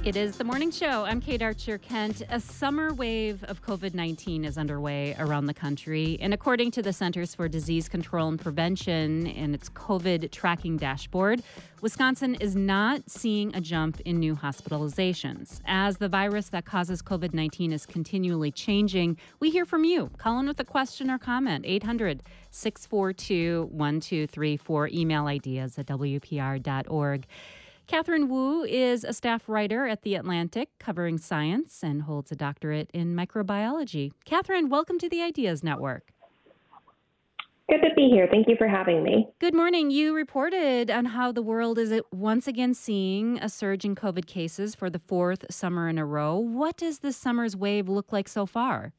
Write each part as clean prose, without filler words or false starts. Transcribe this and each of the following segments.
It is the morning show. I'm Kate Archer-Kent. A summer wave of COVID-19 is underway around the country. And according to the Centers for Disease Control and Prevention and its COVID tracking dashboard, Wisconsin is not seeing a jump in new hospitalizations. As the virus that causes COVID-19 is continually changing, we hear from you. Call in with a question or comment. 800-642-1234. Email ideas at WPR.org. Catherine Wu is a staff writer at The Atlantic, covering science, and holds a doctorate in microbiology. Catherine, welcome to the Ideas Network. Good to be here. Thank you for having me. Good morning. You reported on how the world is once again seeing a surge in COVID cases for the fourth summer in a row. What does this summer's wave look like so far?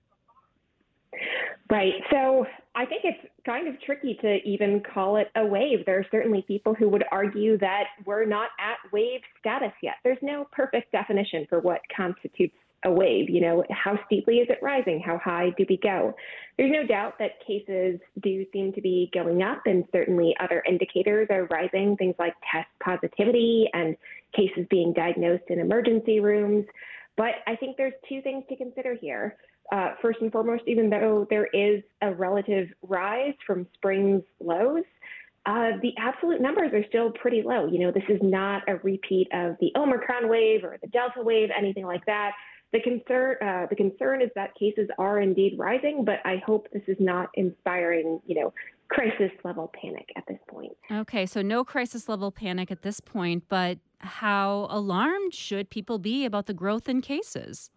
Right. So I think it's kind of tricky to even call it a wave. There are certainly people who would argue that we're not at wave status yet. There's no perfect definition for what constitutes a wave. You know, how steeply is it rising? How high do we go? There's no doubt that cases do seem to be going up, and certainly other indicators are rising, things like test positivity and cases being diagnosed in emergency rooms. But I think there's two things to consider here. First and foremost, even though there is a relative rise from spring's lows, the absolute numbers are still pretty low. You know, this is not a repeat of the Omicron wave or the Delta wave, anything like that. The concern is that cases are indeed rising, but I hope this is not inspiring, crisis level panic at this point. Okay, so no crisis level panic at this point, but how alarmed should people be about the growth in cases?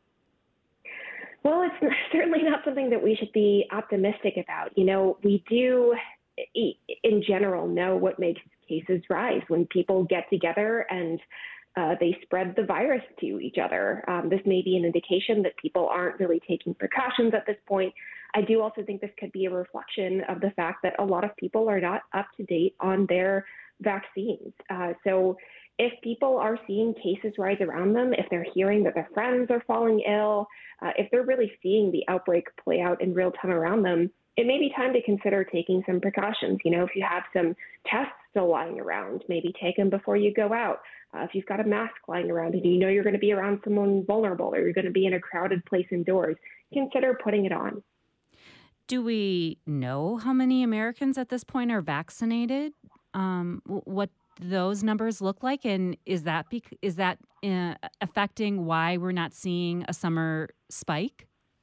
Well, it's certainly not something that we should be optimistic about. You know, we do, in general, know what makes cases rise when people get together and they spread the virus to each other. This may be an indication that people aren't really taking precautions at this point. I do also think this could be a reflection of the fact that a lot of people are not up to date on their vaccines. So if people are seeing cases rise around them, if they're hearing that their friends are falling ill, if they're really seeing the outbreak play out in real time around them, it may be time to consider taking some precautions. You know, if you have some tests still lying around, maybe take them before you go out. If you've got a mask lying around and you know you're going to be around someone vulnerable or you're going to be in a crowded place indoors, consider putting it on. Do we know how many Americans at this point are vaccinated? What those numbers look like, and is that affecting why we're not seeing a summer spike?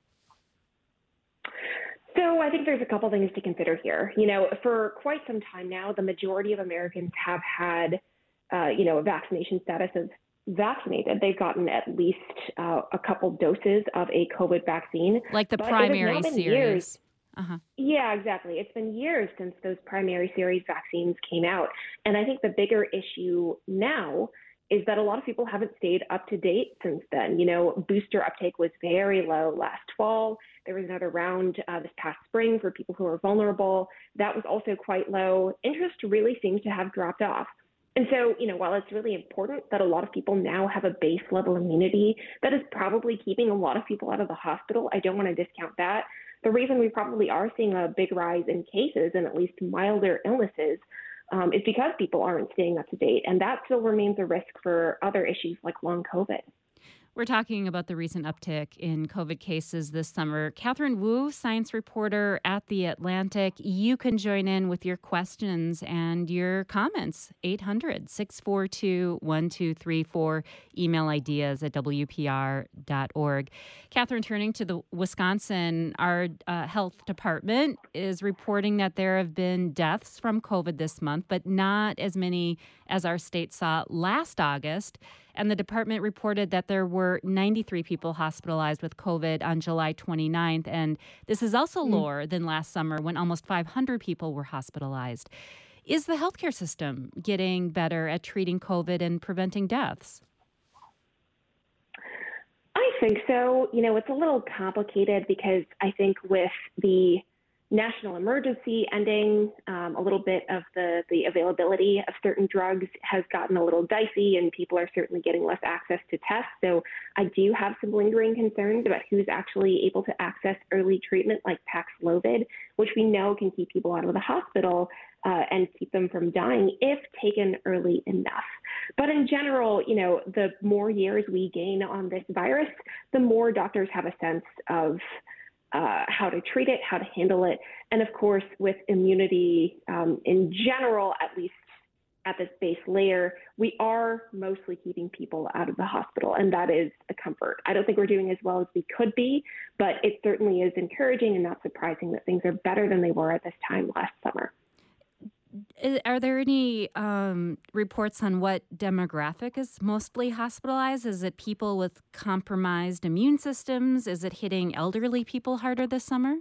So I think there's a couple things to consider here. You know, for quite some time now, the majority of Americans have had, a vaccination status of vaccinated. They've gotten at least a couple doses of a COVID vaccine. Like the primary series. Years. Yeah, exactly. It's been years since those primary series vaccines came out. And I think the bigger issue now is that a lot of people haven't stayed up to date since then. You know, booster uptake was very low last fall. There was another round this past spring for people who are vulnerable. That was also quite low. Interest really seems to have dropped off. And so, while it's really important that a lot of people now have a base level immunity, that is probably keeping a lot of people out of the hospital. I don't want to discount that. The reason we probably are seeing a big rise in cases and at least milder illnesses is because people aren't staying up to date. And that still remains a risk for other issues like long COVID. We're talking about the recent uptick in COVID cases this summer. Catherine Wu, science reporter at The Atlantic. You can join in with your questions and your comments. 800-642-1234. Email ideas at WPR.org. Catherine, turning to the Wisconsin, our health department is reporting that there have been deaths from COVID this month, but not as many as our state saw last August. And the department reported that there were 93 people hospitalized with COVID on July 29th. And this is also lower than last summer when almost 500 people were hospitalized. Is the healthcare system getting better at treating COVID and preventing deaths? I think so. It's a little complicated because I think with the national emergency ending, a little bit of the availability of certain drugs has gotten a little dicey, and people are certainly getting less access to tests. So I do have some lingering concerns about who's actually able to access early treatment like Paxlovid, which we know can keep people out of the hospital and keep them from dying if taken early enough. But in general, the more years we gain on this virus, the more doctors have a sense of how to treat it, how to handle it. And of course, with immunity in general, at least at this base layer, we are mostly keeping people out of the hospital, and that is a comfort. I don't think we're doing as well as we could be, but it certainly is encouraging and not surprising that things are better than they were at this time last summer. Are there any reports on what demographic is mostly hospitalized? Is it people with compromised immune systems? Is it hitting elderly people harder this summer?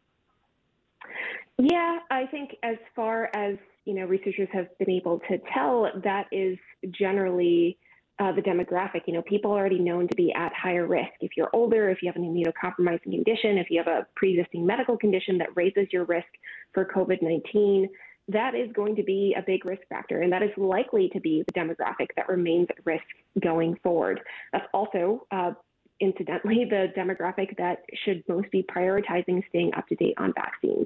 Yeah, I think as far as, researchers have been able to tell, that is generally the demographic. People are already known to be at higher risk. If you're older, if you have an immunocompromising condition, if you have a pre-existing medical condition that raises your risk for COVID-19, that is going to be a big risk factor, and that is likely to be the demographic that remains at risk going forward. That's also, incidentally, the demographic that should most be prioritizing staying up to date on vaccines.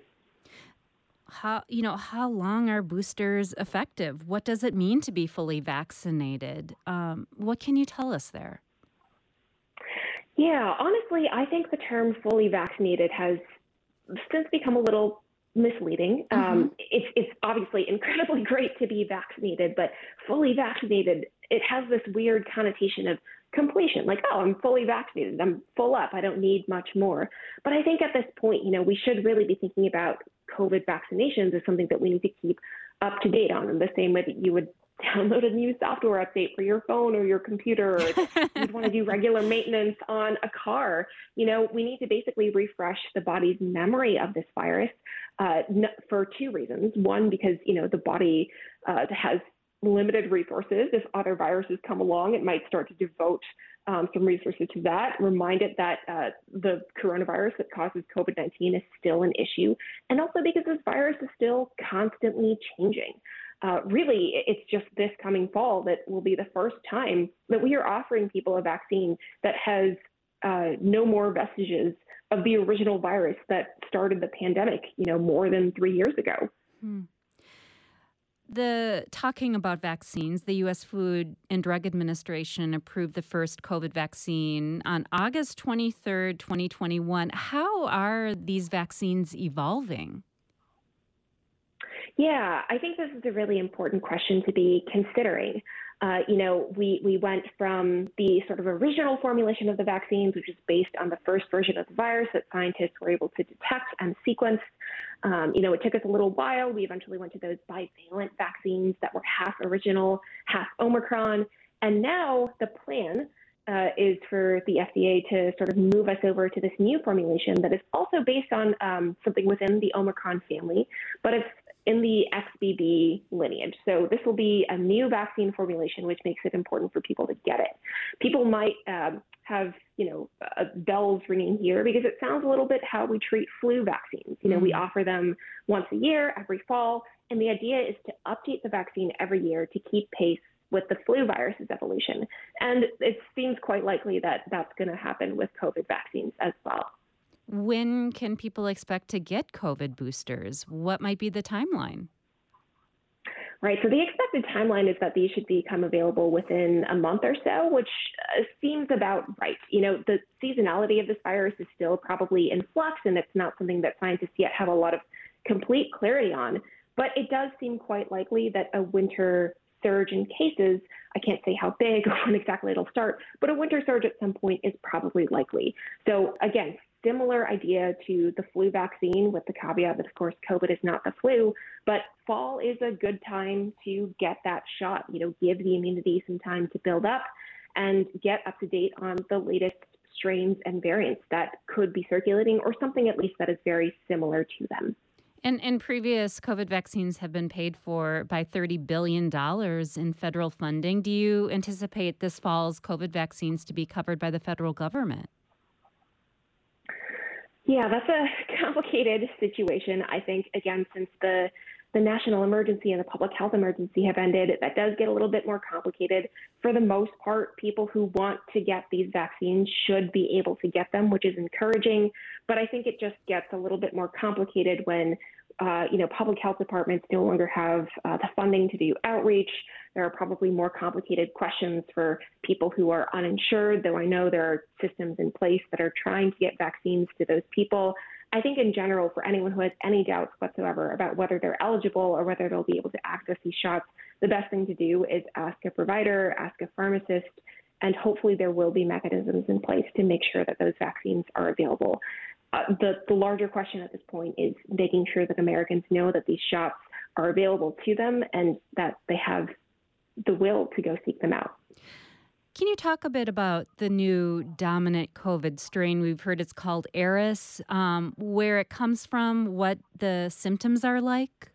How long are boosters effective? What does it mean to be fully vaccinated? What can you tell us there? Yeah, honestly, I think the term fully vaccinated has since become a little misleading. It's obviously incredibly great to be vaccinated, but fully vaccinated, it has this weird connotation of completion, like, oh, I'm fully vaccinated, I'm full up, I don't need much more. But I think at this point, we should really be thinking about COVID vaccinations as something that we need to keep up to date on, in the same way that you would download a new software update for your phone or your computer, or you'd want to do regular maintenance on a car. We need to basically refresh the body's memory of this virus for two reasons. One, because, the body has limited resources. If other viruses come along, it might start to devote some resources to that. Remind it that the coronavirus that causes COVID-19 is still an issue. And also because this virus is still constantly changing. Really, it's just this coming fall that will be the first time that we are offering people a vaccine that has no more vestiges of the original virus that started the pandemic, more than 3 years ago. Talking about vaccines, the U.S. Food and Drug Administration approved the first COVID vaccine on August 23rd, 2021. How are these vaccines evolving? Yeah, I think this is a really important question to be considering. We went from the sort of original formulation of the vaccines, which is based on the first version of the virus that scientists were able to detect and sequence. It took us a little while. We eventually went to those bivalent vaccines that were half original, half Omicron. And now the plan is for the FDA to sort of move us over to this new formulation that is also based on something within the Omicron family, but it's in the XBB lineage. So this will be a new vaccine formulation, which makes it important for people to get it. People might have, bells ringing here because it sounds a little bit how we treat flu vaccines. We offer them once a year, every fall, and the idea is to update the vaccine every year to keep pace with the flu virus's evolution. And it seems quite likely that that's going to happen with COVID vaccines as well. When can people expect to get COVID boosters? What might be the timeline? Right. So the expected timeline is that these should become available within a month or so, which seems about right. The seasonality of this virus is still probably in flux, and it's not something that scientists yet have a lot of complete clarity on. But it does seem quite likely that a winter surge in cases, I can't say how big or when exactly it'll start, but a winter surge at some point is probably likely. So again, similar idea to the flu vaccine, with the caveat that, of course, COVID is not the flu, but fall is a good time to get that shot, give the immunity some time to build up and get up to date on the latest strains and variants that could be circulating, or something at least that is very similar to them. And previous COVID vaccines have been paid for by $30 billion in federal funding. Do you anticipate this fall's COVID vaccines to be covered by the federal government? Yeah, that's a complicated situation. I think, again, since the national emergency and the public health emergency have ended, that does get a little bit more complicated. For the most part, people who want to get these vaccines should be able to get them, which is encouraging. But I think it just gets a little bit more complicated when public health departments no longer have the funding to do outreach. There are probably more complicated questions for people who are uninsured, though I know there are systems in place that are trying to get vaccines to those people. I think in general, for anyone who has any doubts whatsoever about whether they're eligible or whether they'll be able to access these shots, the best thing to do is ask a provider, ask a pharmacist, and hopefully there will be mechanisms in place to make sure that those vaccines are available. The larger question at this point is making sure that Americans know that these shots are available to them and that they have the will to go seek them out. Can you talk a bit about the new dominant COVID strain? We've heard it's called Eris, where it comes from, what the symptoms are like?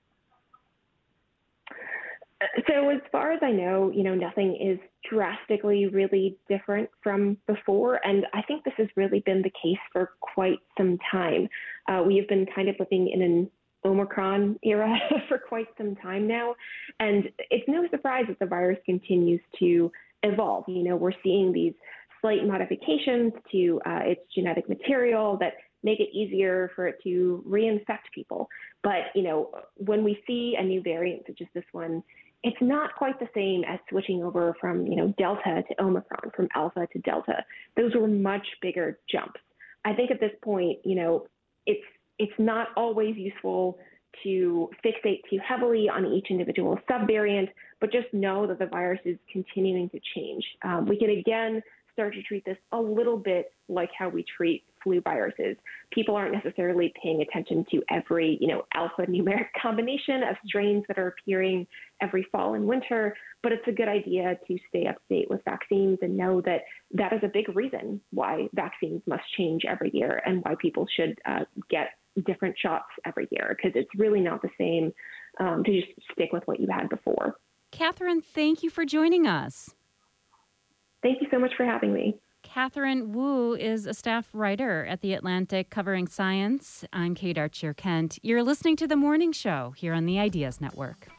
So as far as I know, nothing is drastically really different from before. And I think this has really been the case for quite some time. We have been kind of living in an Omicron era for quite some time now. And it's no surprise that the virus continues to evolve. We're seeing these slight modifications to its genetic material that make it easier for it to reinfect people. But, when we see a new variant such as this one, it's not quite the same as switching over from, Delta to Omicron, from Alpha to Delta. Those were much bigger jumps. I think at this point, it's not always useful to fixate too heavily on each individual subvariant, but just know that the virus is continuing to change. We can again start to treat this a little bit like how we treat flu viruses. People aren't necessarily paying attention to every, alphanumeric combination of strains that are appearing every fall and winter, but it's a good idea to stay up to date with vaccines and know that that is a big reason why vaccines must change every year and why people should get different shots every year, because it's really not the same to just stick with what you had before. Catherine, thank you for joining us. Thank you so much for having me. Catherine Wu is a staff writer at The Atlantic covering science. I'm Kate Archer-Kent. You're listening to The Morning Show here on the Ideas Network.